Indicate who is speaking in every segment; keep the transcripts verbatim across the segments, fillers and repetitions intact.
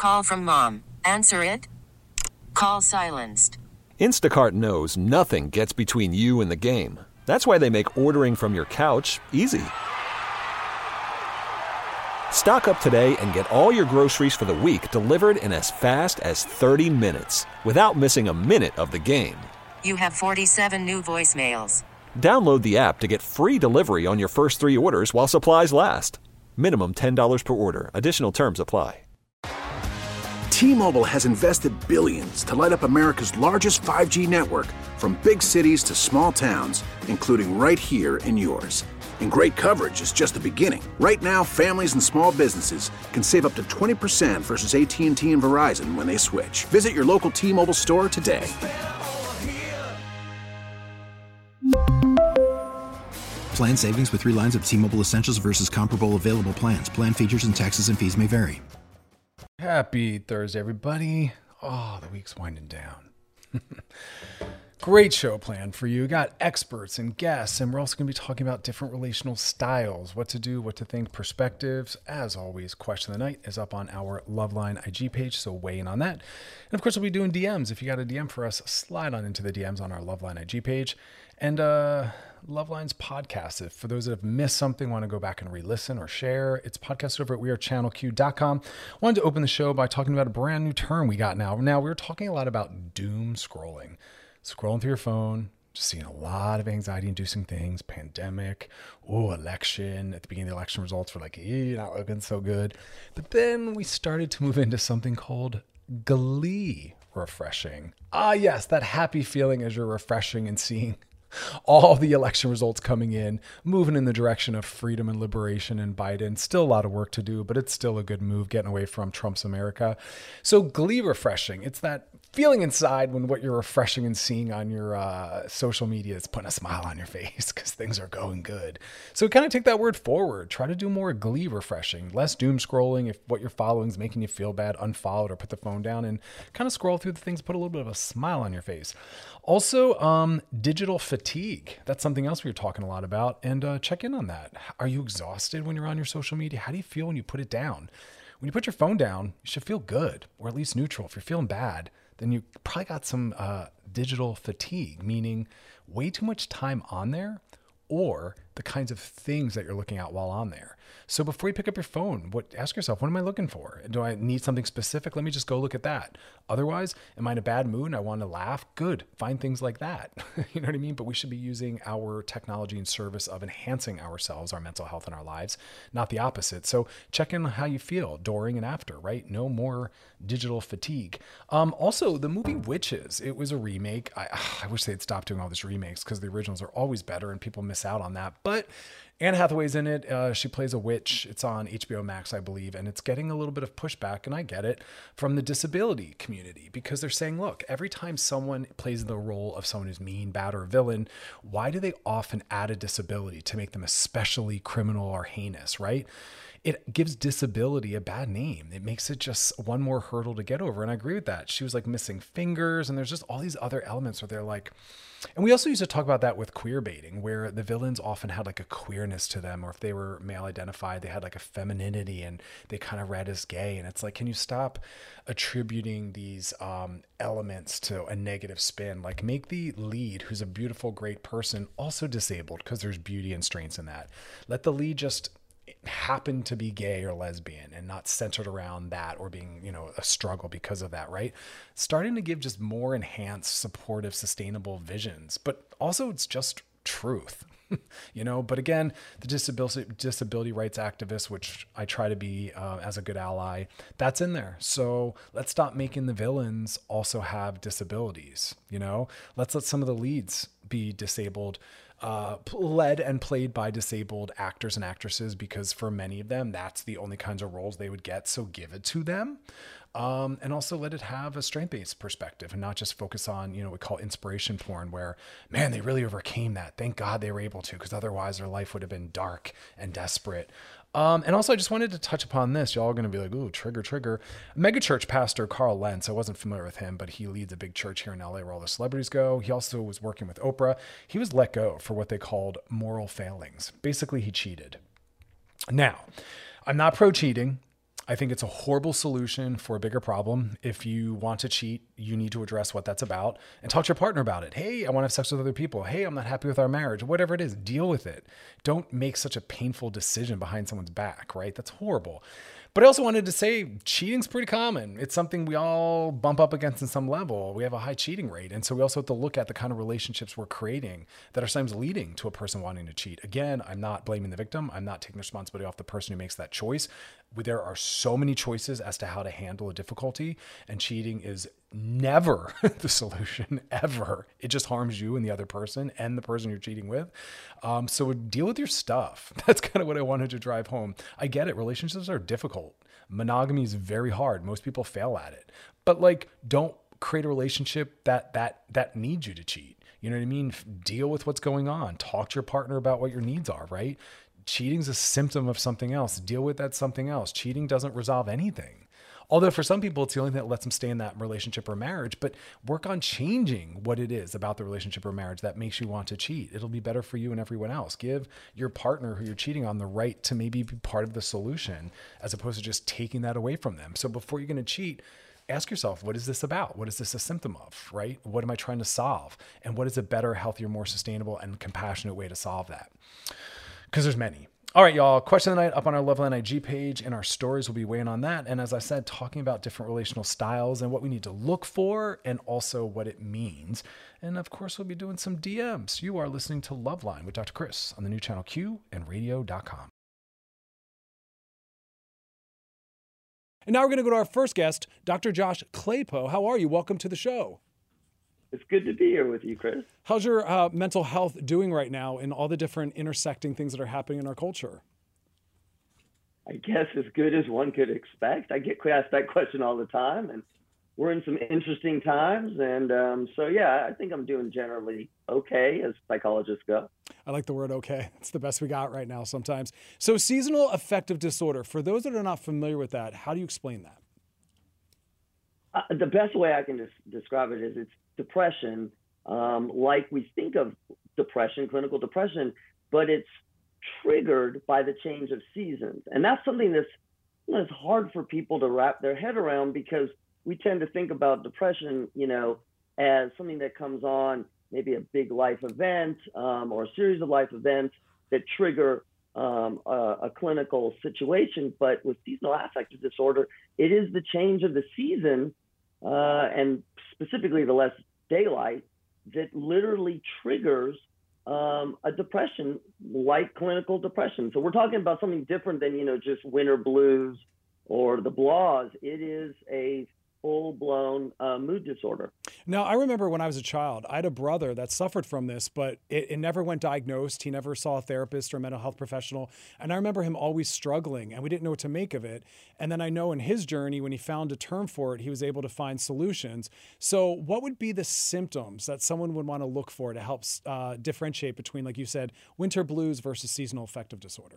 Speaker 1: Call from mom. Answer it. Call silenced.
Speaker 2: Instacart knows nothing gets between you and the game. That's why they make ordering from your couch easy. Stock up today and get all your groceries for the week delivered in as fast as thirty minutes without missing a minute of the game.
Speaker 1: You have forty-seven new voicemails.
Speaker 2: Download the app to get free delivery on your first three orders while supplies last. Minimum ten dollars per order. Additional terms apply.
Speaker 3: T-Mobile has invested billions to light up America's largest five G network, from big cities to small towns, including right here in yours. And great coverage is just the beginning. Right now, families and small businesses can save up to twenty percent versus A T and T and Verizon when they switch. Visit your local T-Mobile store today.
Speaker 4: Plan savings with three lines of T-Mobile Essentials versus comparable available plans. Plan features and taxes and fees may vary.
Speaker 5: Happy Thursday, everybody. Oh, the week's winding down. Great show planned for you. We got experts and guests, and we're also going to be talking about different relational styles, what to do, what to think, perspectives. As always, Question of the Night is up on our Loveline I G page, so weigh in on that. And of course, we'll be doing D Ms. If you got a D M for us, slide on into the D Ms on our Loveline I G page. And uh, Loveline's podcast. If for those that have missed something, want to go back and re-listen or share, it's podcasted over at we are channel q dot com. Wanted to open the show by talking about a brand new term we got now. Now, we were talking a lot about doom scrolling. Scrolling through your phone, just seeing a lot of anxiety-inducing things, pandemic, oh, election. At the beginning of the election results, we're like, eh, not looking so good. But then we started to move into something called glee refreshing. Ah, yes, that happy feeling as you're refreshing and seeing all the election results coming in, moving in the direction of freedom and liberation and Biden. Still a lot of work to do, but it's still a good move getting away from Trump's America. So glee refreshing, it's that feeling inside when what you're refreshing and seeing on your uh, social media is putting a smile on your face because things are going good. So kind of take that word forward. Try to do more glee refreshing, less doom scrolling. If what you're following is making you feel bad, unfollow it or put the phone down and kind of scroll through the things, put a little bit of a smile on your face. Also, um, digital fatigue. That's something else we were talking a lot about. And uh, check in on that. Are you exhausted when you're on your social media? How do you feel when you put it down? When you put your phone down, you should feel good, or at least neutral. If you're feeling bad, then you probably got some uh, digital fatigue, meaning way too much time on there, or the kinds of things that you're looking at while on there. So before you pick up your phone, what ask yourself, what am I looking for? Do I need something specific? Let me just go look at that. Otherwise, am I in a bad mood and I want to laugh? Good. Find things like that. You know what I mean? But we should be using our technology in service of enhancing ourselves, our mental health and our lives, not the opposite. So check in on how you feel during and after, right? No more digital fatigue. Um, also, the movie Witches, it was a remake. I, I wish they'd stop doing all these remakes because the originals are always better and people miss out on that. But Anne Hathaway's in it. Uh, she plays a witch. It's on H B O Max, I believe, and it's getting a little bit of pushback, and I get it, from the disability community because they're saying, look, every time someone plays the role of someone who's mean, bad, or a villain, why do they often add a disability to make them especially criminal or heinous, right? It gives disability a bad name. It makes it just one more hurdle to get over, and I agree with that. She was like missing fingers, and there's just all these other elements where they're like, and we also used to talk about that with queer baiting, where the villains often had like a queerness to them, or if they were male identified, they had like a femininity and they kind of read as gay. And it's like, can you stop attributing these um, elements to a negative spin? Like make the lead, who's a beautiful, great person, also disabled because there's beauty and strengths in that. Let the lead just happen to be gay or lesbian and not centered around that or being, you know, a struggle because of that, right? Starting to give just more enhanced, supportive, sustainable visions, but also it's just truth, you know? But again, the disability disability rights activists, which I try to be uh, as a good ally, that's in there. So let's stop making the villains also have disabilities, you know? Let's let some of the leads be disabled, Uh, led and played by disabled actors and actresses, because for many of them, that's the only kinds of roles they would get. So give it to them. Um, and also let it have a strength-based perspective and not just focus on, you know, what we call inspiration porn, where, man, they really overcame that. Thank God they were able to, because otherwise their life would have been dark and desperate. Um, and also, I just wanted to touch upon this. Y'all are going to be like, ooh, trigger, trigger. Megachurch pastor Carl Lentz, I wasn't familiar with him, but he leads a big church here in L A where all the celebrities go. He also was working with Oprah. He was let go for what they called moral failings. Basically, he cheated. Now, I'm not pro-cheating. I think it's a horrible solution for a bigger problem. If you want to cheat, you need to address what that's about and talk to your partner about it. Hey, I want to have sex with other people. Hey, I'm not happy with our marriage. Whatever it is, deal with it. Don't make such a painful decision behind someone's back, right? That's horrible. But I also wanted to say cheating's pretty common. It's something we all bump up against in some level. We have a high cheating rate. And so we also have to look at the kind of relationships we're creating that are sometimes leading to a person wanting to cheat. Again, I'm not blaming the victim. I'm not taking the responsibility off the person who makes that choice. There are so many choices as to how to handle a difficulty, and cheating is never the solution, ever. It just harms you and the other person and the person you're cheating with. Um, so deal with your stuff. That's kind of what I wanted to drive home. I get it. Relationships are difficult. Monogamy is very hard. Most people fail at it. But like, don't create a relationship that that that needs you to cheat. You know what I mean? Deal with what's going on. Talk to your partner about what your needs are, right? Cheating's a symptom of something else. Deal with that something else. Cheating doesn't resolve anything. Although for some people, it's the only thing that lets them stay in that relationship or marriage, but work on changing what it is about the relationship or marriage that makes you want to cheat. It'll be better for you and everyone else. Give your partner who you're cheating on the right to maybe be part of the solution as opposed to just taking that away from them. So before you're going to cheat, ask yourself, what is this about? What is this a symptom of, right? What am I trying to solve? And what is a better, healthier, more sustainable and compassionate way to solve that? Because there's many. All right, y'all. Question of the night up on our Loveline I G page, and our stories will be weighing on that. And as I said, talking about different relational styles and what we need to look for and also what it means. And of course, we'll be doing some D Ms. You are listening to Loveline with Doctor Chris on the new channel Q and radio dot com. And now we're going to go to our first guest, Doctor Josh Claypo. How are you? Welcome to the show.
Speaker 6: It's good to be here with you, Chris.
Speaker 5: How's your uh, mental health doing right now in all the different intersecting things that are happening in our culture?
Speaker 6: I guess as good as one could expect. I get asked that question all the time, and we're in some interesting times. And um, so, yeah, I think I'm doing generally okay as psychologists go.
Speaker 5: I like the word okay. It's the best we got right now sometimes. So seasonal affective disorder, for those that are not familiar with that, how do you explain that?
Speaker 6: Uh, the best way I can des- describe it is it's depression, um, like we think of depression, clinical depression, but it's triggered by the change of seasons. And that's something that's, you know, it's hard for people to wrap their head around because we tend to think about depression, you know, as something that comes on, maybe a big life event um, or a series of life events that trigger um, a, a clinical situation. But with seasonal affective disorder, it is the change of the season Uh, and specifically the less daylight, that literally triggers um, a depression like clinical depression. So we're talking about something different than, you know, just winter blues or the blahs. It is a full-blown uh, mood disorder.
Speaker 7: Now, I remember when I was a child, I had a brother that suffered from this, but it, it never went diagnosed. He never saw a therapist or a mental health professional. And I remember him always struggling, and we didn't know what to make of it. And then I know in his journey, when he found a term for it, he was able to find solutions. So what would be the symptoms that someone would want to look for to help uh, differentiate between, like you said, winter blues versus seasonal affective disorder?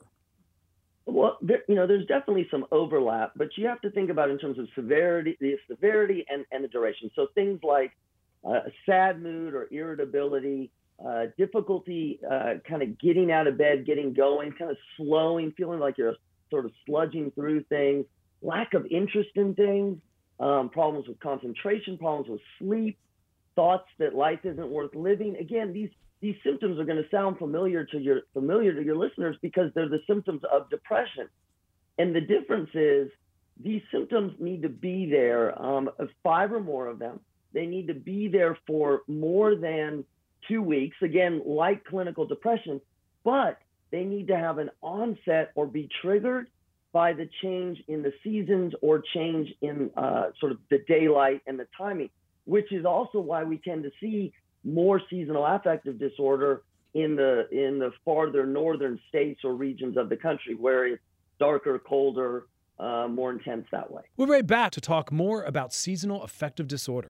Speaker 6: Well, there, you know, there's definitely some overlap, but you have to think about in terms of severity, the severity and, and the duration. So things like uh, a sad mood or irritability, uh, difficulty uh, kind of getting out of bed, getting going, kind of slowing, feeling like you're sort of sludging through things, lack of interest in things, um, problems with concentration, problems with sleep, thoughts that life isn't worth living. Again, these These symptoms are going to sound familiar to your familiar to your listeners because they're the symptoms of depression. And the difference is these symptoms need to be there, um, five or more of them. They need to be there for more than two weeks, again, like clinical depression, but they need to have an onset or be triggered by the change in the seasons or change in uh, sort of the daylight and the timing, which is also why we tend to see more seasonal affective disorder in the in the farther northern states or regions of the country where it's darker, colder, uh, more intense that way.
Speaker 7: We'll be right back to talk more about seasonal affective disorder.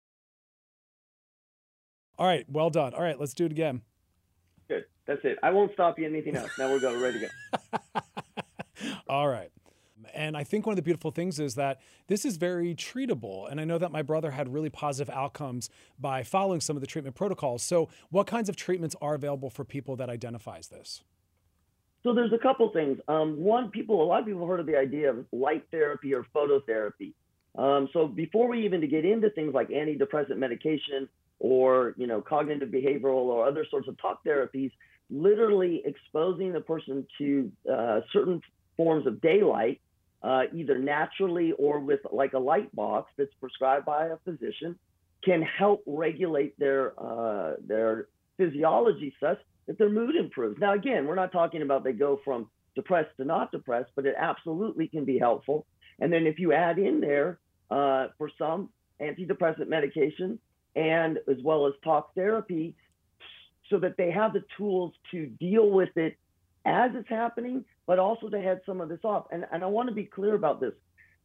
Speaker 7: All right, well done. All right, let's do it again.
Speaker 6: Good. That's it. I won't stop you anything else. Now we're going, ready to go.
Speaker 7: All right. And I think one of the beautiful things is that this is very treatable. And I know that my brother had really positive outcomes by following some of the treatment protocols. So what kinds of treatments are available for people that identifies this?
Speaker 6: So there's a couple things. Um, one, people, a lot of people have heard of the idea of light therapy or phototherapy. Um, so before we even to get into things like antidepressant medication or, you know, cognitive behavioral or other sorts of talk therapies, literally exposing the person to uh, certain forms of daylight, uh, either naturally or with like a light box that's prescribed by a physician, can help regulate their uh, their physiology such that their mood improves. Now, again, we're not talking about they go from depressed to not depressed, but it absolutely can be helpful. And then if you add in there, uh, for some, antidepressant medication and as well as talk therapy, so that they have the tools to deal with it as it's happening, but also to head some of this off. And, and I want to be clear about this.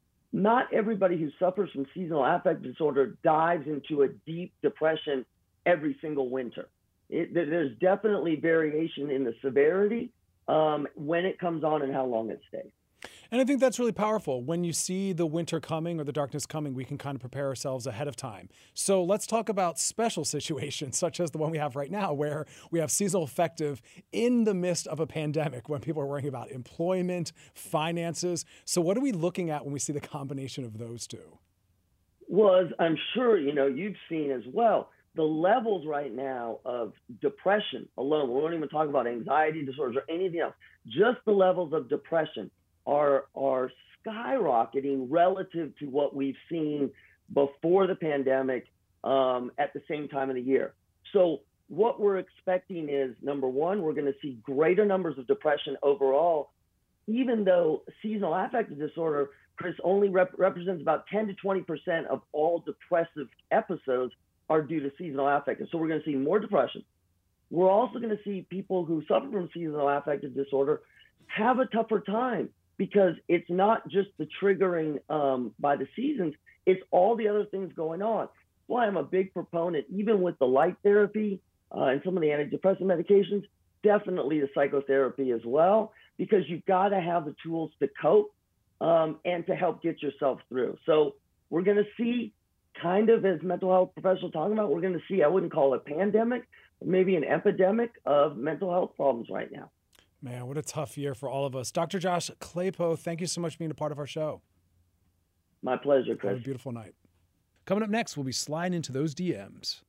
Speaker 6: Not everybody who suffers from seasonal affective disorder dives into a deep depression every single winter. It, there's definitely variation in the severity um, when it comes on and how long it stays.
Speaker 7: And I think that's really powerful. When you see the winter coming or the darkness coming, we can kind of prepare ourselves ahead of time. So let's talk about special situations such as the one we have right now, where we have seasonal affective in the midst of a pandemic when people are worrying about employment, finances. So what are we looking at when we see the combination of those two?
Speaker 6: Well, as I'm sure you know, you've seen as well, the levels right now of depression alone, we won't even talk about anxiety disorders or anything else, just the levels of depression are are skyrocketing relative to what we've seen before the pandemic um, at the same time of the year. So what we're expecting is, number one, we're going to see greater numbers of depression overall, even though seasonal affective disorder, Chris, only rep- represents about ten to twenty percent of all depressive episodes are due to seasonal affective. So we're going to see more depression. We're also going to see people who suffer from seasonal affective disorder have a tougher time, because it's not just the triggering um, by the seasons, it's all the other things going on. That's why I'm a big proponent, even with the light therapy uh, and some of the antidepressant medications, definitely the psychotherapy as well, because you've got to have the tools to cope um, and to help get yourself through. So we're going to see, kind of as mental health professionals talking about, we're going to see, I wouldn't call it a pandemic, but maybe an epidemic of mental health problems right now.
Speaker 7: Man, what a tough year for all of us. Doctor Josh Claypo, thank you so much for being a part of our show.
Speaker 6: My pleasure, Chris.
Speaker 7: Have a beautiful night. Coming up next, we'll be sliding into those D Ms.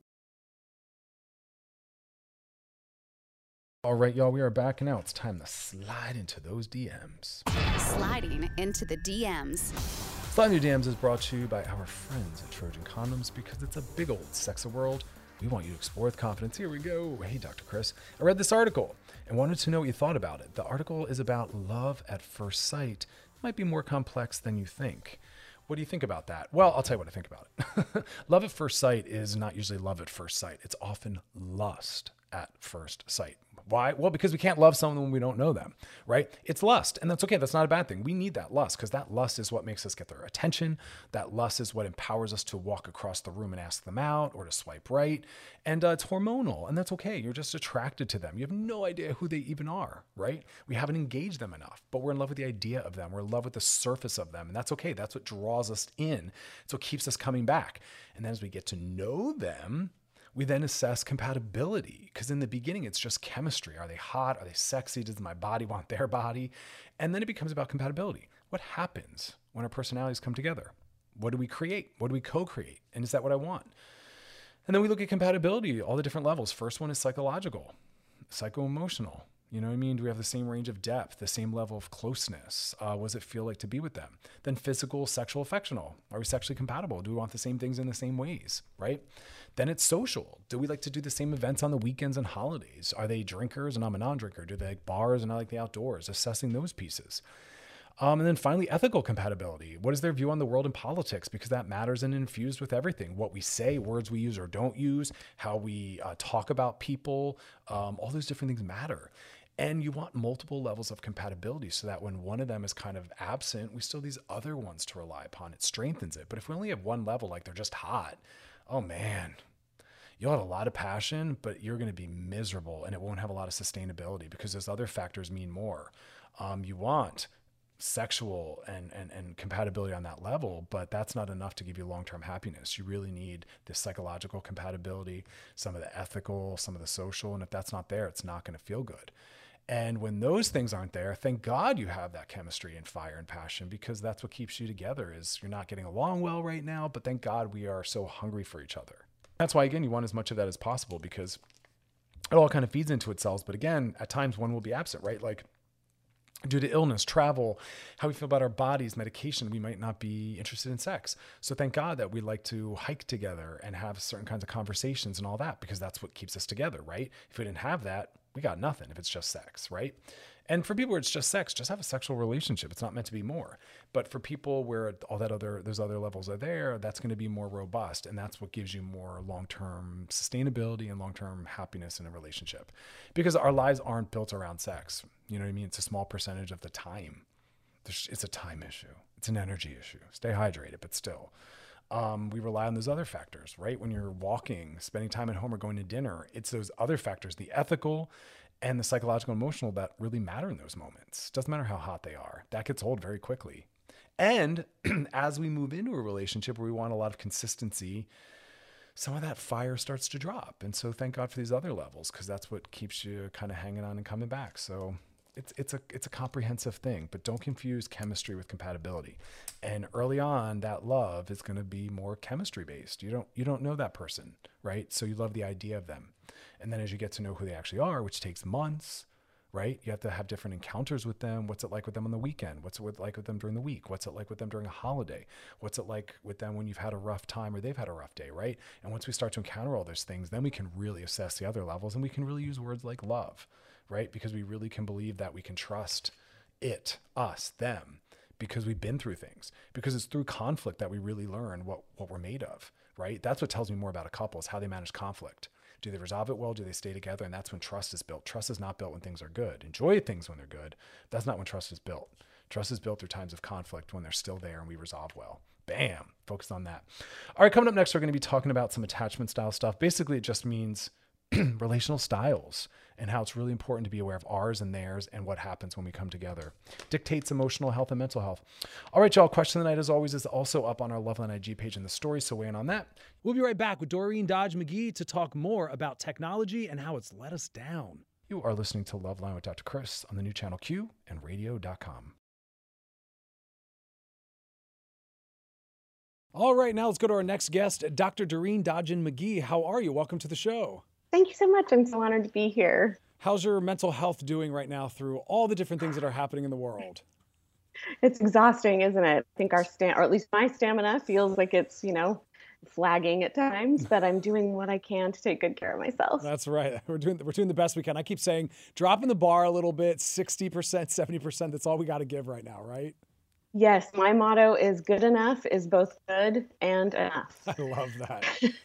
Speaker 5: All right, y'all, we are back now. It's time to slide into those D Ms.
Speaker 8: Sliding into the D Ms.
Speaker 5: Sliding into D Ms is brought to you by our friends at Trojan Condoms, because it's a big old sex world. We want you to explore with confidence. Here we go. Hey, Doctor Chris. I read this article and wanted to know what you thought about it. The article is about love at first sight. It might be more complex than you think. What do you think about that? Well, I'll tell you what I think about it. Love at first sight is not usually love at first sight. It's often lust at first sight. Why? Well, because we can't love someone when we don't know them, right? It's lust, and that's okay. That's not a bad thing. We need that lust, because that lust is what makes us get their attention. That lust is what empowers us to walk across the room and ask them out, or to swipe right. And uh, it's hormonal, and that's okay. You're just attracted to them. You have no idea who they even are, right? We haven't engaged them enough, but we're in love with the idea of them. We're in love with the surface of them, and that's okay. That's what draws us in. It's what keeps us coming back. And then as we get to know them, we then assess compatibility, because in the beginning, it's just chemistry. Are they hot? Are they sexy? Does my body want their body? And then it becomes about compatibility. What happens when our personalities come together? What do we create? What do we co-create? And is that what I want? And then we look at compatibility, all the different levels. First one is psychological, psycho-emotional. You know what I mean? Do we have the same range of depth, the same level of closeness? Uh, what does it feel like to be with them? Then physical, sexual, affectional. Are we sexually compatible? Do we want the same things in the same ways, right? Then it's social. Do we like to do the same events on the weekends and holidays? Are they drinkers and I'm a non-drinker? Do they like bars and I like the outdoors? Assessing those pieces. Um, and then finally, ethical compatibility. What is their view on the world and politics? Because that matters and infused with everything. What we say, words we use or don't use, how we uh, talk about people, um, all those different things matter. And you want multiple levels of compatibility so that when one of them is kind of absent, we still have these other ones to rely upon. It strengthens it. But if we only have one level, like they're just hot, oh man, you'll have a lot of passion, but you're going to be miserable and it won't have a lot of sustainability because those other factors mean more. Um, you want sexual and, and, and compatibility on that level, but that's not enough to give you long-term happiness. You really need the psychological compatibility, some of the ethical, some of the social. And if that's not there, it's not going to feel good. And when those things aren't there, thank God you have that chemistry and fire and passion, because that's what keeps you together. Is you're not getting along well right now, but thank God we are so hungry for each other. That's why, again, you want as much of that as possible, because it all kind of feeds into itself. But again, at times one will be absent, right? Like due to illness, travel, how we feel about our bodies, medication, we might not be interested in sex. So thank God that we like to hike together and have certain kinds of conversations and all that, because that's what keeps us together, right? If we didn't have that, we got nothing if it's just sex, right? And for people where it's just sex, just have a sexual relationship. It's not meant to be more. But for people where all that other, those other levels are there, that's going to be more robust. And that's what gives you more long-term sustainability and long-term happiness in a relationship. Because our lives aren't built around sex. You know what I mean? It's a small percentage of the time. It's a time issue. It's an energy issue. Stay hydrated, but still. Um, we rely on those other factors, right? When you're walking, spending time at home, or going to dinner, it's those other factors, the ethical and the psychological and emotional, that really matter in those moments. Doesn't matter how hot they are. That gets old very quickly. And as we move into a relationship where we want a lot of consistency, some of that fire starts to drop. And so thank God for these other levels, because that's what keeps you kind of hanging on and coming back. So It's it's a it's a comprehensive thing, but don't confuse chemistry with compatibility. And early on, that love is going to be more chemistry based. You don't you don't know that person, right? So you love the idea of them. And then as you get to know who they actually are, which takes months, right? You have to have different encounters with them. What's it like with them on the weekend? What's it like with them during the week? What's it like with them during a holiday? What's it like with them when you've had a rough time or they've had a rough day, right? And once we start to encounter all those things, then we can really assess the other levels, and we can really use words like love, right? Because we really can believe that we can trust it, us, them, because we've been through things, because it's through conflict that we really learn what, what we're made of, right? That's what tells me more about a couple, is how they manage conflict. Do they resolve it well? Do they stay together? And that's when trust is built. Trust is not built when things are good. Enjoy things when they're good. That's not when trust is built. Trust is built through times of conflict, when they're still there and we resolve well. Bam, focus on that. All right, coming up next, we're going to be talking about some attachment style stuff. Basically, it just means relational styles and how it's really important to be aware of ours and theirs and what happens when we come together. Dictates emotional health and mental health. All right, y'all. Question of the night, as always, is also up on our Loveline I G page in the story, so weigh in on that.
Speaker 7: We'll be right back with Doreen Dodge McGee to talk more about technology and how it's let us down.
Speaker 5: You are listening to Loveline with Doctor Chris on the new channel Q and radio dot com.
Speaker 7: All right, now let's go to our next guest, Doctor Doreen Dodge McGee. How are you? Welcome to the show.
Speaker 9: Thank you so much. I'm so honored to be here.
Speaker 7: How's your mental health doing right now through all the different things that are happening in the world?
Speaker 9: It's exhausting, isn't it? I think our stam, or at least my stamina, feels like it's, you know, flagging at times, but I'm doing what I can to take good care of myself.
Speaker 7: That's right. We're doing we're doing the best we can. I keep saying, dropping the bar a little bit, sixty percent, seventy percent. That's all we got to give right now, right?
Speaker 9: Yes, my motto is good enough is both good and enough.
Speaker 7: I love that.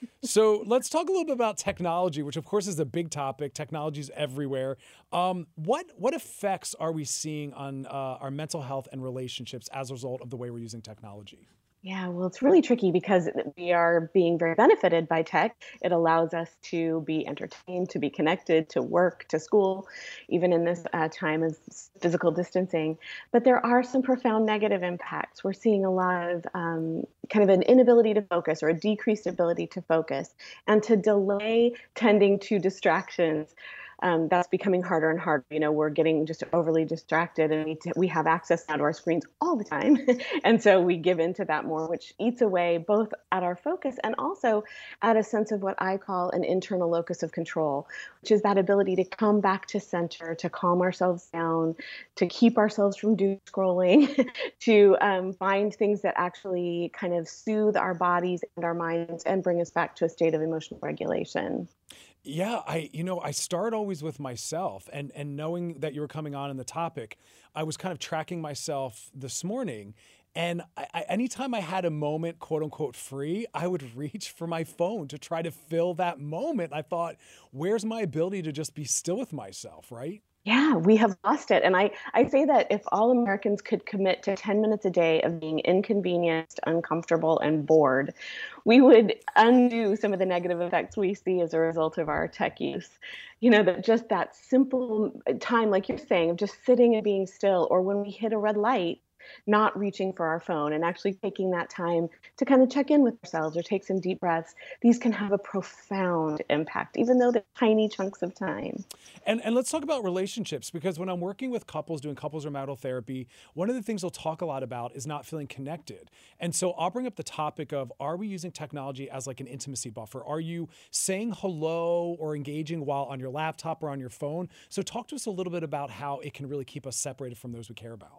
Speaker 7: So let's talk a little bit about technology, which of course is a big topic. Technology is everywhere. Um, what what effects are we seeing on uh, our mental health and relationships as a result of the way we're using technology?
Speaker 9: Yeah, well, it's really tricky because we are being very benefited by tech. It allows us to be entertained, to be connected, to work, to school, even in this uh, time of physical distancing. But there are some profound negative impacts. We're seeing a lot of um, kind of an inability to focus, or a decreased ability to focus, and to delay tending to distractions. Um, that's becoming harder and harder. You know, we're getting just overly distracted, and we, t- we have access now to our screens all the time. And so we give into that more, which eats away both at our focus and also at a sense of what I call an internal locus of control, which is that ability to come back to center, to calm ourselves down, to keep ourselves from doom scrolling, to um, find things that actually kind of soothe our bodies and our minds and bring us back to a state of emotional regulation.
Speaker 7: Yeah, I, you know, I start always with myself, and, and knowing that you were coming on in the topic, I was kind of tracking myself this morning. And I, I, anytime I had a moment, quote unquote, free, I would reach for my phone to try to fill that moment. I thought, where's my ability to just be still with myself, right?
Speaker 9: Yeah, we have lost it. And I, I say that if all Americans could commit to ten minutes a day of being inconvenienced, uncomfortable, and bored, we would undo some of the negative effects we see as a result of our tech use. You know, that just that simple time, like you're saying, of just sitting and being still, or when we hit a red light, not reaching for our phone and actually taking that time to kind of check in with ourselves or take some deep breaths, these can have a profound impact, even though they're tiny chunks of time.
Speaker 7: And and let's talk about relationships, because when I'm working with couples doing couples or marital therapy, one of the things I'll talk a lot about is not feeling connected. And so I'll bring up the topic of, are we using technology as like an intimacy buffer? Are you saying hello or engaging while on your laptop or on your phone? So talk to us a little bit about how it can really keep us separated from those we care about.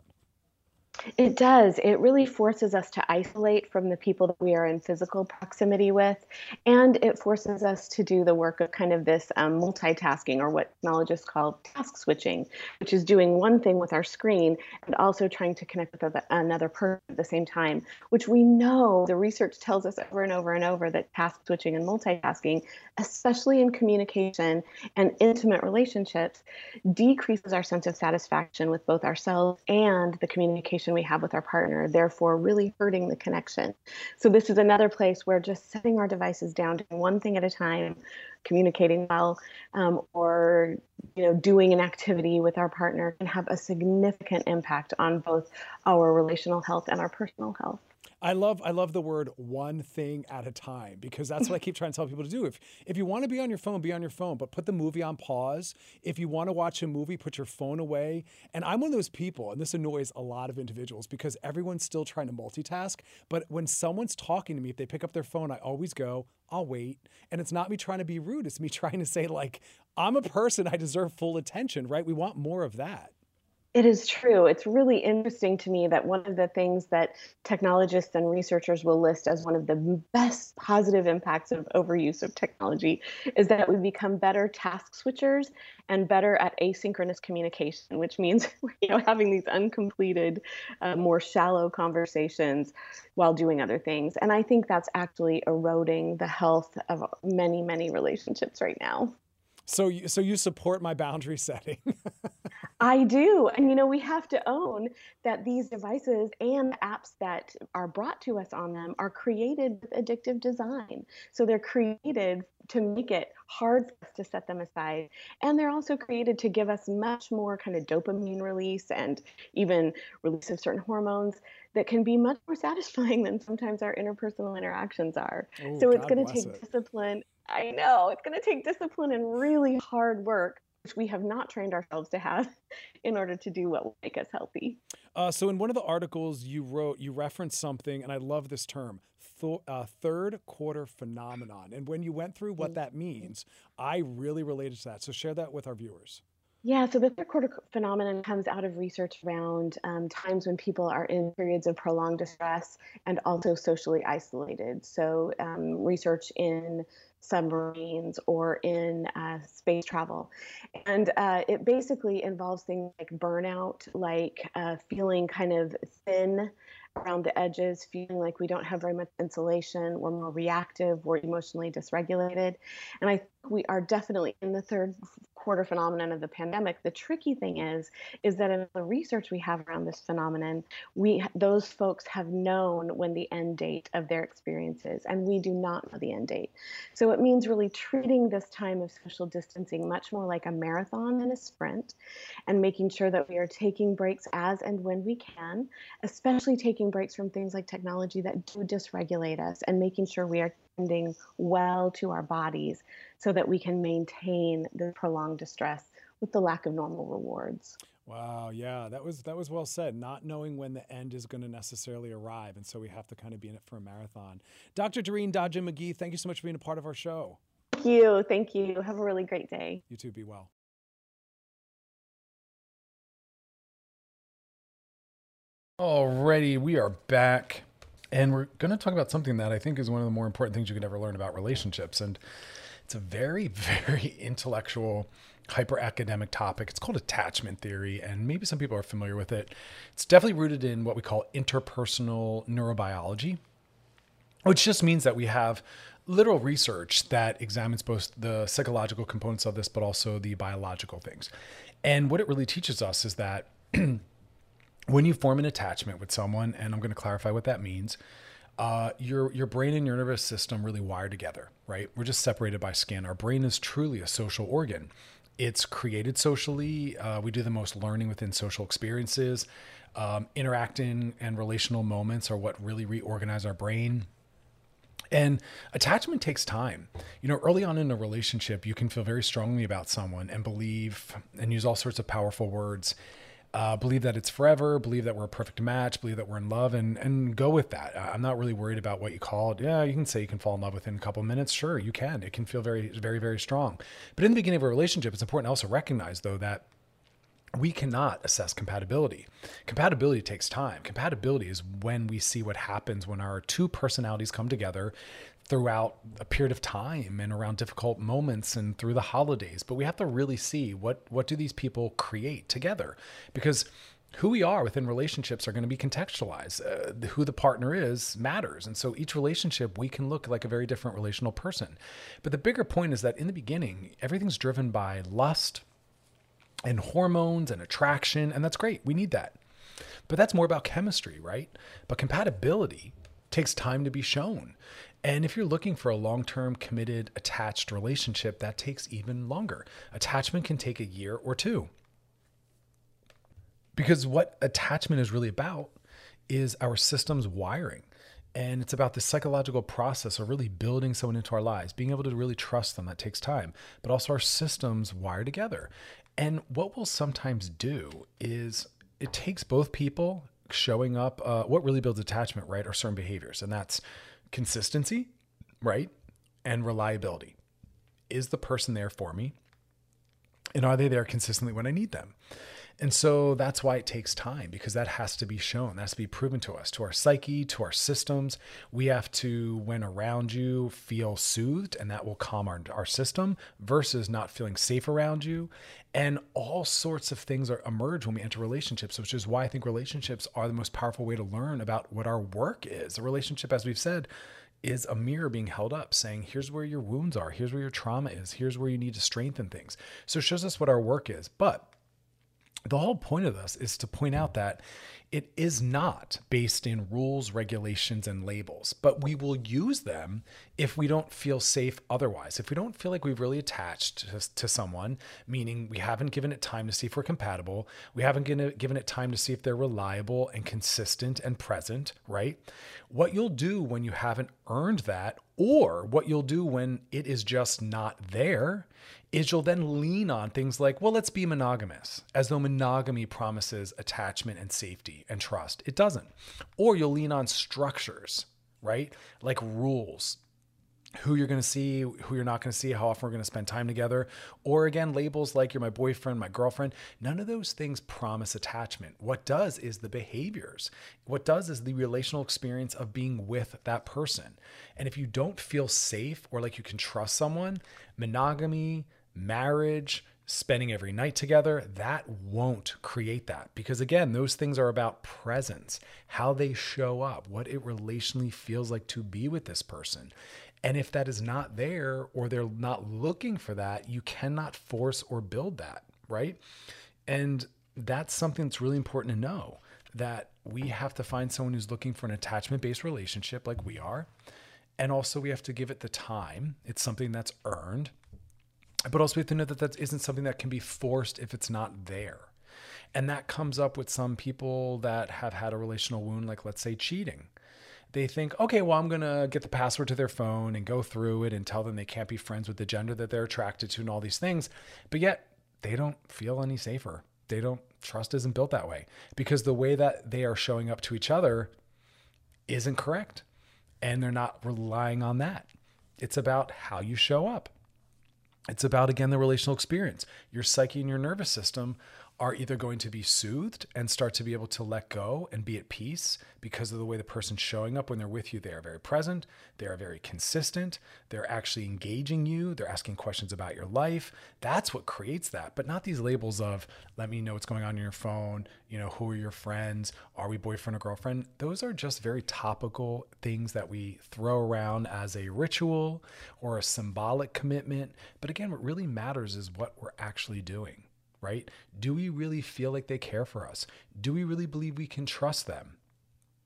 Speaker 9: It does. It really forces us to isolate from the people that we are in physical proximity with. And it forces us to do the work of kind of this um, multitasking, or what technologists call task switching, which is doing one thing with our screen and also trying to connect with another person at the same time, which we know the research tells us over and over and over that task switching and multitasking, especially in communication and intimate relationships, decreases our sense of satisfaction with both ourselves and the communication we have with our partner, therefore really hurting the connection. So this is another place where just setting our devices down, doing one thing at a time, communicating well, um, or you know, doing an activity with our partner can have a significant impact on both our relational health and our personal health.
Speaker 7: I love I love the word one thing at a time, because that's what I keep trying to tell people to do. If if you want to be on your phone, be on your phone, but put the movie on pause. If you want to watch a movie, put your phone away. And I'm one of those people, and this annoys a lot of individuals because everyone's still trying to multitask. But when someone's talking to me, if they pick up their phone, I always go, I'll wait. And it's not me trying to be rude. It's me trying to say, like, I'm a person, I deserve full attention, right? We want more of that.
Speaker 9: It is true. It's really interesting to me that one of the things that technologists and researchers will list as one of the best positive impacts of overuse of technology is that we become better task switchers and better at asynchronous communication, which means, you know, having these uncompleted, uh, more shallow conversations while doing other things. And I think that's actually eroding the health of many, many relationships right now.
Speaker 7: So you, so you support my boundary setting.
Speaker 9: I do. And, you know, we have to own that these devices and apps that are brought to us on them are created with addictive design. So they're created to make it hard for us to set them aside. And they're also created to give us much more kind of dopamine release and even release of certain hormones that can be much more satisfying than sometimes our interpersonal interactions are.
Speaker 7: Oh,
Speaker 9: so it's
Speaker 7: God
Speaker 9: going to
Speaker 7: bless
Speaker 9: take
Speaker 7: it.
Speaker 9: discipline. I know it's going to take discipline and really hard work, which we have not trained ourselves to have in order to do what will make us healthy.
Speaker 7: Uh, so in one of the articles you wrote, you referenced something, and I love this term, th- uh, third quarter phenomenon. And when you went through what that means, I really related to that. So share that with our viewers.
Speaker 9: Yeah, so the third quarter phenomenon comes out of research around um, times when people are in periods of prolonged distress and also socially isolated. So um, research in submarines or in uh, space travel. And uh, it basically involves things like burnout, like uh, feeling kind of thin around the edges, feeling like we don't have very much insulation, we're more reactive, we're emotionally dysregulated. And I think we are definitely in the third quarter phenomenon of the pandemic. The tricky thing is, is that in the research we have around this phenomenon, we those folks have known when the end date of their experience is, and we do not know the end date. So it means really treating this time of social distancing much more like a marathon than a sprint, and making sure that we are taking breaks as and when we can, especially taking breaks from things like technology that do dysregulate us, and making sure we are tending well to our bodies so that we can maintain the prolonged distress with the lack of normal rewards.
Speaker 7: Wow, yeah, that was that was well said. Not knowing when the end is going to necessarily arrive, and so we have to kind of be in it for a marathon. Doctor Doreen Dodgen-McGee, thank you so much for being a part of our show.
Speaker 9: Thank you, thank you. Have a really great day.
Speaker 7: You too, be well.
Speaker 5: Alrighty, we are back, and we're going to talk about something that I think is one of the more important things you can ever learn about relationships, and it's a very, very intellectual, hyper-academic topic. It's called attachment theory, and maybe some people are familiar with it. It's definitely rooted in what we call interpersonal neurobiology, which just means that we have literal research that examines both the psychological components of this, but also the biological things. And what it really teaches us is that when you form an attachment with someone, and I'm going to clarify what that means, uh, your your brain and your nervous system really wire together, right? We're just separated by skin. Our brain is truly a social organ. It's created socially. Uh, we do the most learning within social experiences. Um, interacting and relational moments are what really reorganize our brain. And attachment takes time. You know, early on in a relationship, you can feel very strongly about someone and believe and use all sorts of powerful words. Uh, believe that it's forever, believe that we're a perfect match, believe that we're in love, and and go with that. I'm not really worried about what you call it. Yeah, you can say you can fall in love within a couple of minutes. Sure, you can. It can feel very, very, very strong. But in the beginning of a relationship, it's important to also recognize, though, that we cannot assess compatibility. Compatibility takes time. Compatibility is when we see what happens when our two personalities come together throughout a period of time and around difficult moments and through the holidays. But we have to really see what, what do these people create together? Because who we are within relationships are going to be contextualized. Uh, who the partner is matters. And so each relationship, we can look like a very different relational person. But the bigger point is that in the beginning, everything's driven by lust and hormones and attraction. And that's great. We need that. But that's more about chemistry, right? But compatibility takes time to be shown. And if you're looking for a long-term, committed, attached relationship, that takes even longer. Attachment can take a year or two. Because what attachment is really about is our system's wiring. And it's about the psychological process of really building someone into our lives, being able to really trust them. That takes time. But also our systems wire together. And what we'll sometimes do is it takes both people showing up. Uh, what really builds attachment, right, are certain behaviors. And that's consistency, right? And reliability. Is the person there for me? And are they there consistently when I need them? And so that's why it takes time, because that has to be shown. That has to be proven to us, to our psyche, to our systems. We have to, when around you, feel soothed, and that will calm our, our system versus not feeling safe around you. And all sorts of things are emerge when we enter relationships, which is why I think relationships are the most powerful way to learn about what our work is. A relationship, as we've said, is a mirror being held up saying, here's where your wounds are. Here's where your trauma is. Here's where you need to strengthen things. So it shows us what our work is. But the whole point of this is to point out that it is not based in rules, regulations, and labels, but we will use them if we don't feel safe otherwise. If we don't feel like we've really attached to, to someone, meaning we haven't given it time to see if we're compatible, we haven't given it, given it time to see if they're reliable and consistent and present, right? What you'll do when you haven't earned that, or what you'll do when it is just not there, is you'll then lean on things like, well, let's be monogamous, as though monogamy promises attachment and safety and trust. It doesn't. Or you'll lean on structures, right? Like rules, who you're going to see, who you're not going to see, how often we're going to spend time together. Or again, labels like you're my boyfriend, my girlfriend. None of those things promise attachment. What does is the behaviors. What does is the relational experience of being with that person. And if you don't feel safe or like you can trust someone, monogamy, marriage, spending every night together, that won't create that. Because again, those things are about presence, how they show up, what it relationally feels like to be with this person. And if that is not there, or they're not looking for that, you cannot force or build that, right? And that's something that's really important to know, that we have to find someone who's looking for an attachment-based relationship like we are. And also we have to give it the time. It's something that's earned. But also we have to know that that isn't something that can be forced if it's not there. And that comes up with some people that have had a relational wound, like let's say cheating. They think, okay, well, I'm going to get the password to their phone and go through it and tell them they can't be friends with the gender that they're attracted to and all these things. But yet they don't feel any safer. They don't, trust isn't built that way, because the way that they are showing up to each other isn't correct. And they're not relying on that. It's about how you show up. It's about, again, the relational experience. Your psyche and your nervous system are either going to be soothed and start to be able to let go and be at peace because of the way the person's showing up when they're with you. They are very present. They are very consistent. They're actually engaging you. They're asking questions about your life. That's what creates that, but not these labels of, let me know what's going on in your phone. You know, who are your friends? Are we boyfriend or girlfriend? Those are just very topical things that we throw around as a ritual or a symbolic commitment. But again, what really matters is what we're actually doing. Right? Do we really feel like they care for us? Do we really believe we can trust them?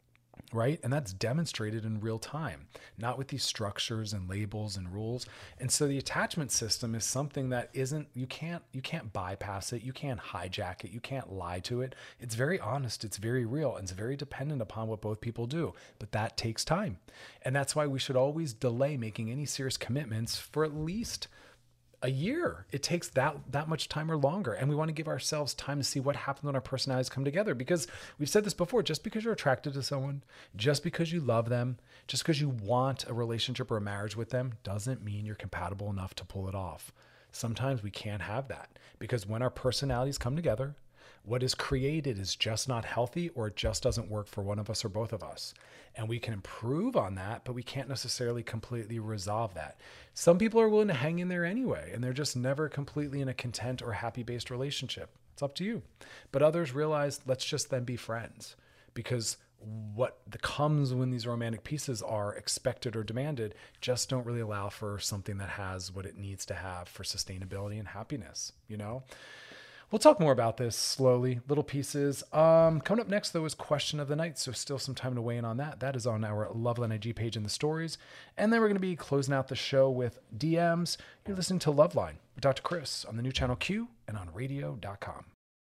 Speaker 5: right? And that's demonstrated in real time, not with these structures and labels and rules. And so the attachment system is something that isn't, you can't, you can't bypass it. You can't hijack it. You can't lie to it. It's very honest. It's very real. And it's very dependent upon what both people do, but that takes time. And that's why we should always delay making any serious commitments for at least a year. It takes that that much time or longer. And we want to give ourselves time to see what happens when our personalities come together. Because we've said this before, just because you're attracted to someone, just because you love them, just because you want a relationship or a marriage with them, doesn't mean you're compatible enough to pull it off. Sometimes we can't have that, because when our personalities come together, what is created is just not healthy, or it just doesn't work for one of us or both of us. And we can improve on that, but we can't necessarily completely resolve that. Some people are willing to hang in there anyway, and they're just never completely in a content or happy-based relationship. It's up to you. But others realize, let's just then be friends, because what comes when these romantic pieces are expected or demanded just don't really allow for something that has what it needs to have for sustainability and happiness, you know? We'll talk more about this slowly, little pieces. Um, coming up next, though, is question of the night. So still some time to weigh in on that. That is on our Loveline I G page in the stories. And then we're going to be closing out the show with D Ms. You're listening to Loveline with Doctor Chris on the new channel Q and on radio dot com.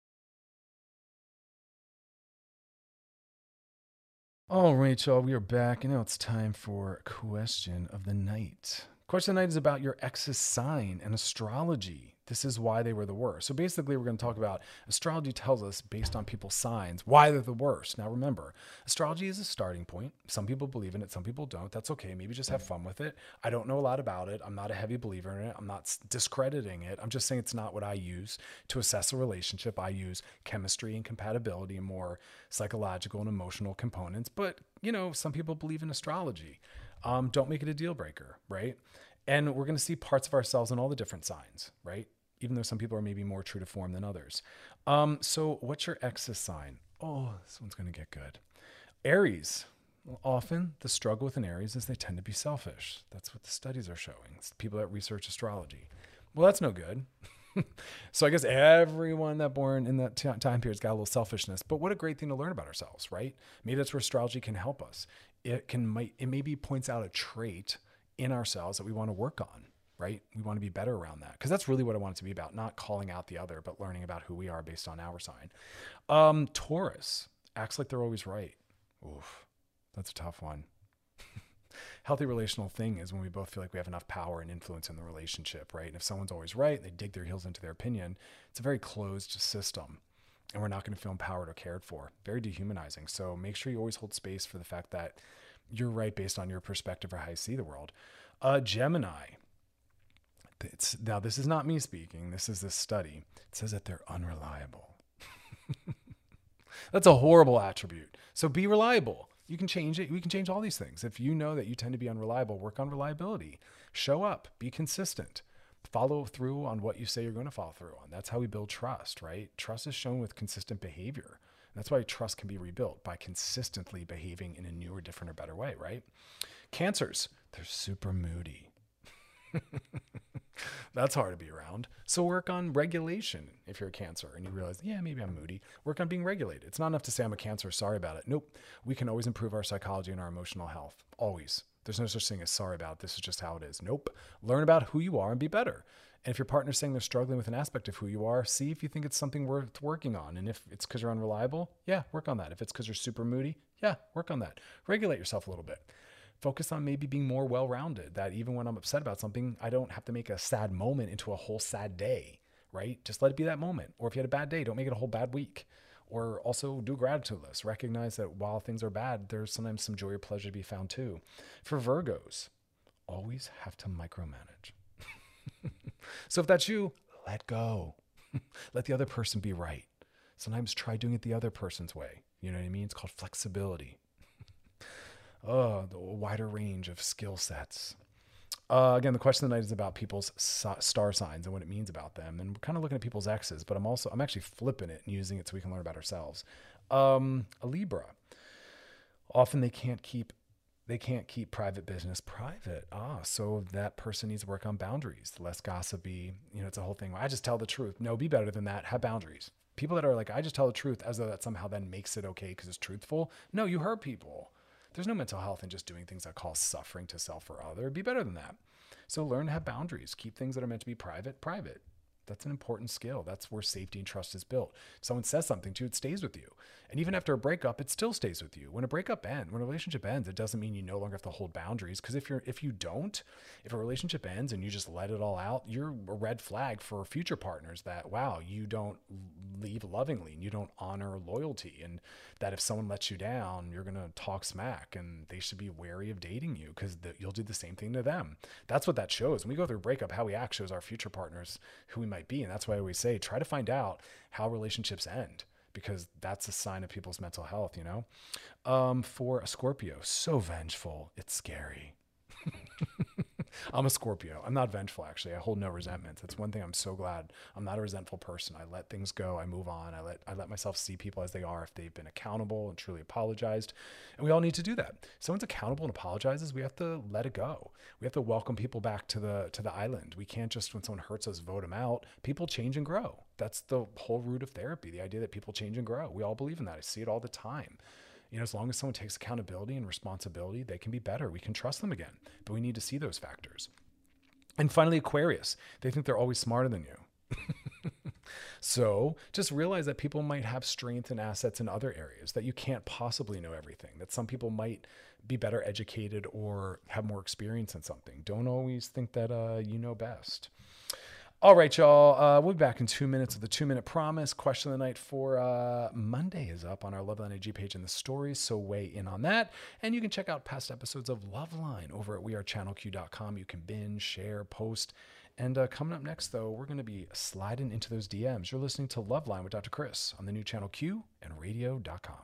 Speaker 5: All right, y'all, we are back. And now it's time for question of the night. Question of the night is about your ex's sign and astrology. This is why they were the worst. So basically, we're going to talk about astrology tells us, based on people's signs, why they're the worst. Now, remember, astrology is a starting point. Some people believe in it. Some people don't. That's okay. Maybe just have fun with it. I don't know a lot about it. I'm not a heavy believer in it. I'm not discrediting it. I'm just saying it's not what I use to assess a relationship. I use chemistry and compatibility and more psychological and emotional components. But, you know, some people believe in astrology. Um, don't make it a deal breaker, right? And we're going to see parts of ourselves in all the different signs, right? Even though some people are maybe more true to form than others. Um, so what's your ex's sign? Oh, this one's going to get good. Aries. Well, often the struggle with an Aries is they tend to be selfish. That's what the studies are showing. It's people that research astrology. Well, that's no good. So I guess everyone that born in that t- time period's got a little selfishness, but what a great thing to learn about ourselves, right? Maybe that's where astrology can help us. It can, might, it maybe points out a trait in ourselves that we want to work on. Right? We want to be better around that, because that's really what I want it to be about. Not calling out the other, but learning about who we are based on our sign. Um, Taurus acts like they're always right. Oof, that's a tough one. Healthy relational thing is when we both feel like we have enough power and influence in the relationship, right? And if someone's always right, they dig their heels into their opinion, it's a very closed system, and we're not going to feel empowered or cared for. Very dehumanizing. So make sure you always hold space for the fact that you're right based on your perspective or how you see the world. Uh, Gemini. It's, now, this is not me speaking. This is this study. It says that they're unreliable. That's a horrible attribute. So be reliable. You can change it. We can change all these things. If you know that you tend to be unreliable, work on reliability. Show up. Be consistent. Follow through on what you say you're going to follow through on. That's how we build trust, right? Trust is shown with consistent behavior. And that's why trust can be rebuilt, by consistently behaving in a newer, different, or better way, right? Cancers. They're super moody. That's hard to be around. So work on regulation. If you're a Cancer and you realize, yeah, maybe I'm moody, work on being regulated. It's not enough to say I'm a Cancer, sorry about it. Nope. We can always improve our psychology and our emotional health. Always. There's no such thing as sorry about it. This is just how it is. Nope. Learn about who you are and be better. And if your partner's saying they're struggling with an aspect of who you are, see if you think it's something worth working on. And if it's because you're unreliable, yeah, work on that. If it's because you're super moody, yeah, work on that. Regulate yourself a little bit. Focus on maybe being more well-rounded, that even when I'm upset about something, I don't have to make a sad moment into a whole sad day, right? Just let it be that moment. Or if you had a bad day, don't make it a whole bad week. Or also do a gratitude list. Recognize that while things are bad, there's sometimes some joy or pleasure to be found too. For Virgos, always have to micromanage. So if that's you, let go. Let the other person be right. Sometimes try doing it the other person's way. You know what I mean? It's called flexibility. Oh, the wider range of skill sets. Uh, again, the question of the night is about people's star signs and what it means about them. And we're kind of looking at people's X's, but I'm also, I'm actually flipping it and using it so we can learn about ourselves. Um, a Libra. Often they can't keep, they can't keep private business private. Ah, so that person needs to work on boundaries. Less gossipy. You know, it's a whole thing. I just tell the truth. No, be better than that. Have boundaries. People that are like, I just tell the truth as though that somehow then makes it okay because it's truthful. No, you hurt people. There's no mental health in just doing things that cause suffering to self or other. Be better than that. So learn to have boundaries. Keep things that are meant to be private, private. That's an important skill. That's where safety and trust is built. If someone says something to you, it stays with you. And even after a breakup, it still stays with you. When a breakup ends, when a relationship ends, it doesn't mean you no longer have to hold boundaries. Because if you're if you don't, if a relationship ends and you just let it all out, you're a red flag for future partners that, wow, you don't leave lovingly and you don't honor loyalty. And that if someone lets you down, you're going to talk smack and they should be wary of dating you because you'll do the same thing to them. That's what that shows. When we go through a breakup, how we act shows our future partners who we might be. And that's why I always say, try to find out how relationships end, because that's a sign of people's mental health, you know? Um, for a Scorpio, so vengeful. It's scary. I'm a Scorpio. I'm not vengeful, actually. I hold no resentments. That's one thing I'm so glad. I'm not a resentful person. I let things go. I move on. I let I let myself see people as they are if they've been accountable and truly apologized. And we all need to do that. If someone's accountable and apologizes, we have to let it go. We have to welcome people back to the to the island. We can't just, when someone hurts us, vote them out. People change and grow. That's the whole root of therapy, the idea that people change and grow. We all believe in that. I see it all the time. You know, as long as someone takes accountability and responsibility, they can be better. We can trust them again, but we need to see those factors. And finally, Aquarius, they think they're always smarter than you. So just realize that people might have strength and assets in other areas, that you can't possibly know everything, that some people might be better educated or have more experience in something. Don't always think that uh, you know best. All right, y'all. Uh, we'll be back in two minutes with the two-minute promise. Question of the night for uh, Monday is up on our Loveline I G page in the stories, so weigh in on that. And you can check out past episodes of Loveline over at we are channel q dot com. You can binge, share, post. And uh, coming up next, though, we're going to be sliding into those D Ms. You're listening to Loveline with Doctor Chris on the new Channel Q and radio dot com.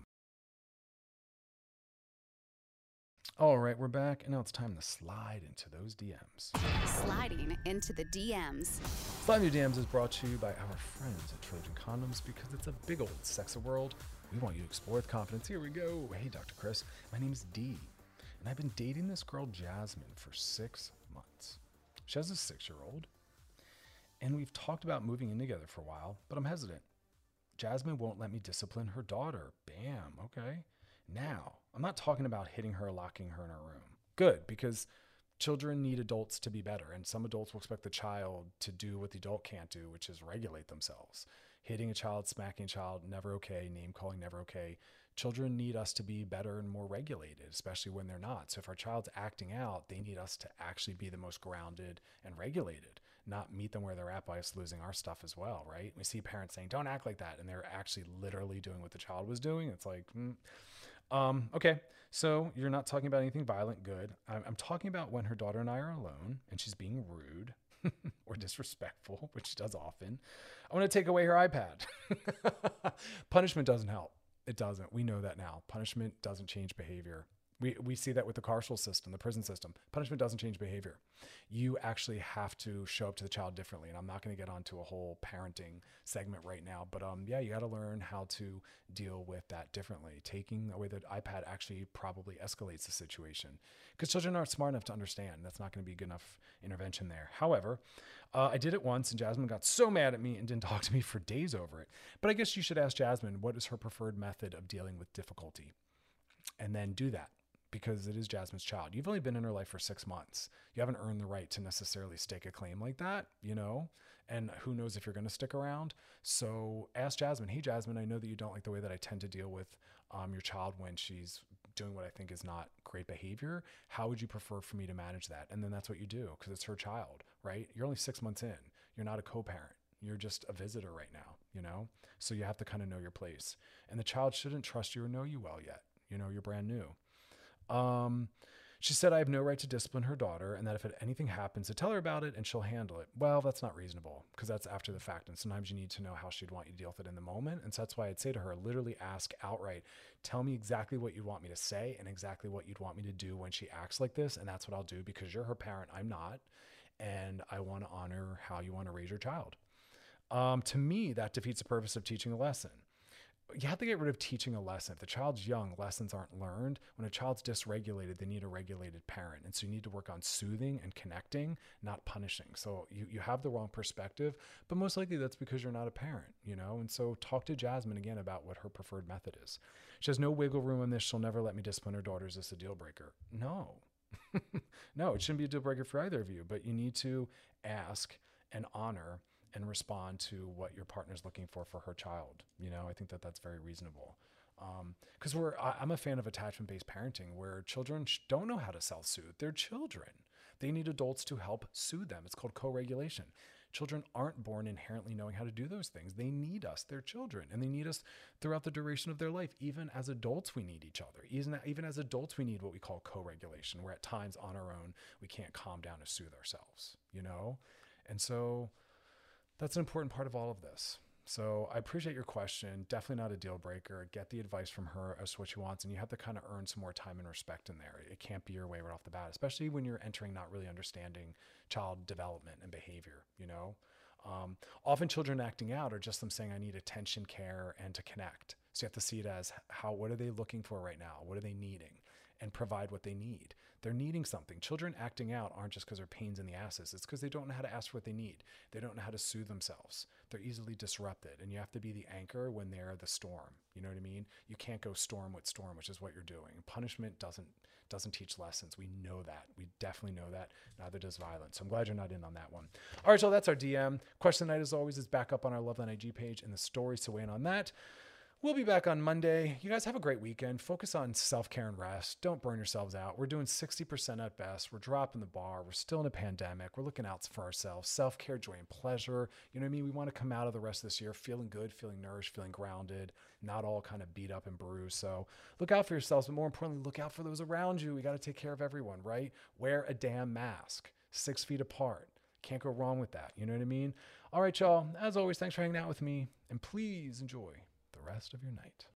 Speaker 5: All right, we're back, and now it's time to slide into those D Ms.
Speaker 8: Sliding into the D Ms.
Speaker 5: Sliding into D Ms is brought to you by our friends at Trojan Condoms, because it's a big old sexy world. We want you to explore with confidence. Here we go. Hey, Doctor Chris. My name is Dee, and I've been dating this girl, Jasmine, for six months. She has a six-year-old, and we've talked about moving in together for a while, but I'm hesitant. Jasmine won't let me discipline her daughter. Bam, okay. Now, I'm not talking about hitting her, locking her in her room. Good, because children need adults to be better, and some adults will expect the child to do what the adult can't do, which is regulate themselves. Hitting a child, smacking a child, never okay. Name calling, never okay. Children need us to be better and more regulated, especially when they're not. So if our child's acting out, they need us to actually be the most grounded and regulated, not meet them where they're at by us losing our stuff as well, right? We see parents saying, don't act like that, and they're actually literally doing what the child was doing. It's like, hmm. Um, okay, so you're not talking about anything violent, good. I'm, I'm talking about when her daughter and I are alone and she's being rude or disrespectful, which she does often. I want to take away her iPad. Punishment doesn't help. It doesn't. We know that now. Punishment doesn't change behavior. We we see that with the carceral system, the prison system. Punishment doesn't change behavior. You actually have to show up to the child differently. And I'm not going to get onto a whole parenting segment right now, but um, yeah, you got to learn how to deal with that differently. Taking away the iPad actually probably escalates the situation because children aren't smart enough to understand. That's not going to be good enough intervention there. However, uh, I did it once and Jasmine got so mad at me and didn't talk to me for days over it. But I guess you should ask Jasmine, what is her preferred method of dealing with difficulty? And then do that. Because it is Jasmine's child. You've only been in her life for six months. You haven't earned the right to necessarily stake a claim like that, you know, and who knows if you're going to stick around. So ask Jasmine, hey, Jasmine, I know that you don't like the way that I tend to deal with um, your child when she's doing what I think is not great behavior. How would you prefer for me to manage that? And then that's what you do because it's her child, right? You're only six months in. You're not a co-parent. You're just a visitor right now, you know? So you have to kind of know your place. And the child shouldn't trust you or know you well yet. You know, you're brand new. Um, she said, I have no right to discipline her daughter and that if anything happens to tell her about it and she'll handle it. Well, that's not reasonable because that's after the fact. And sometimes you need to know how she'd want you to deal with it in the moment. And so that's why I'd say to her, literally ask outright, tell me exactly what you'd want me to say and exactly what you'd want me to do when she acts like this. And that's what I'll do because you're her parent. I'm not. And I want to honor how you want to raise your child. Um, to me, that defeats the purpose of teaching a lesson. you have to get rid of teaching a lesson. If the child's young, lessons aren't learned. When a child's dysregulated, they need a regulated parent. And so you need to work on soothing and connecting, not punishing. So you, you have the wrong perspective, but most likely that's because you're not a parent, you know? And so talk to Jasmine again about what her preferred method is. She has no wiggle room on this. She'll never let me discipline her daughters. Is this a deal breaker? No, no, it shouldn't be a deal breaker for either of you, but you need to ask and honor and respond to what your partner's looking for for her child. You know, I think that that's very reasonable. Um, cause we're, I, I'm a fan of attachment-based parenting where children don't know how to self-soothe. They're children. They need adults to help soothe them. It's called co-regulation. Children aren't born inherently knowing how to do those things. They need us. They're children, and they need us throughout the duration of their life. Even as adults, we need each other. Even, even as adults, we need what we call co-regulation, where at times on our own, we can't calm down to soothe ourselves, you know? And so that's an important part of all of this. So I appreciate your question. Definitely not a deal breaker. Get the advice from her as to what she wants, and you have to kind of earn some more time and respect in there. It can't be your way right off the bat, especially when you're entering not really understanding child development and behavior, you know? Um, often children acting out are just them saying, I need attention, care, and to connect. So you have to see it as how, what are they looking for right now? What are they needing? And provide what they need. They're needing something. Children acting out aren't just because they're pains in the asses. It's because they don't know how to ask for what they need. They don't know how to soothe themselves. They're easily disrupted. And you have to be the anchor when they're the storm. You know what I mean? You can't go storm with storm, which is what you're doing. Punishment doesn't doesn't teach lessons. We know that. We definitely know that. Neither does violence. So I'm glad you're not in on that one. All right, so that's our D M. Question tonight, as always, is back up on our Loveline I G page in the story. So weigh in on that. We'll be back on Monday. You guys have a great weekend. Focus on self-care and rest. Don't burn yourselves out. We're doing sixty percent at best. We're dropping the bar. We're still in a pandemic. We're looking out for ourselves. Self-care, joy, and pleasure. You know what I mean? We want to come out of the rest of this year feeling good, feeling nourished, feeling grounded, not all kind of beat up and bruised. So look out for yourselves, but more importantly, look out for those around you. We got to take care of everyone, right? Wear a damn mask. Six feet apart. Can't go wrong with that. You know what I mean? All right, y'all. As always, thanks for hanging out with me. And please enjoy the rest of your night.